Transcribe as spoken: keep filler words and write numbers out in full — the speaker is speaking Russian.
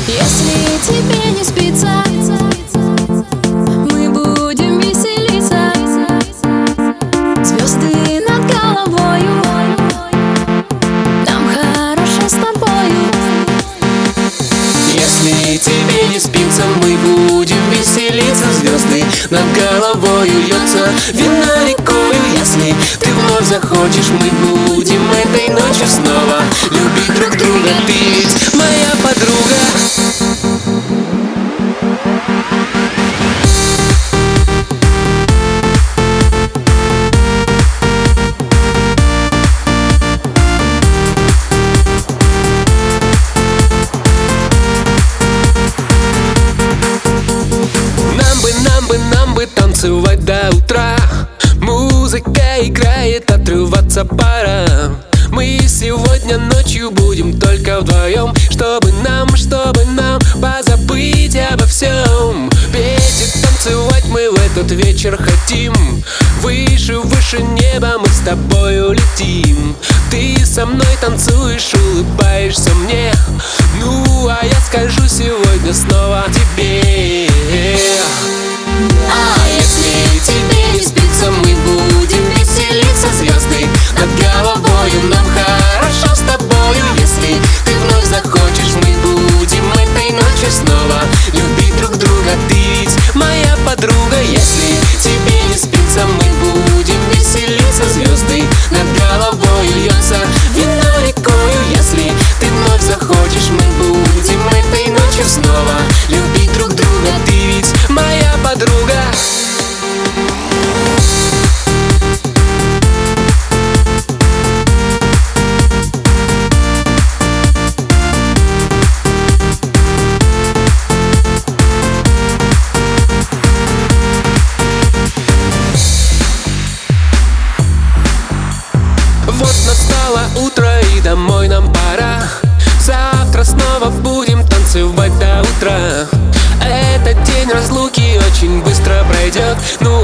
Если тебе не спится, мы будем веселиться. Звезды над головою, нам хорошо с тобою. Если тебе не спится, мы будем веселиться. Звезды над головою льется вина рекою. Если ты вновь захочешь, мы будем этой ночью снова любить друг друга. Ты ведь моя подруга. Танцевать до утра, музыка играет, отрываться пора. Мы сегодня ночью будем только вдвоем, чтобы нам, чтобы нам позабыть обо всем. Петь и танцевать мы в этот вечер хотим. Выше, выше неба мы с тобою летим. Ты со мной танцуешь, улыбаешься мне. Ну, а я скажу сегодня снова тебе. А если тебе не спится, мы будем веселиться. Звезды над головою, нам хорошо с тобою. Если ты вновь захочешь, мы будем этой ночью снова любить друг друга. Ты ведь моя подруга. Если тебе не спится, мы будем веселиться. Звезды над головою льется вино рекою. Если ты вновь захочешь, мы будем этой ночью снова любить друг друга. Ты ведь моя подруга. Вот настало утро и домой нам пора. Завтра снова будем танцевать до утра. Этот день разлуки очень быстро пройдет. Ну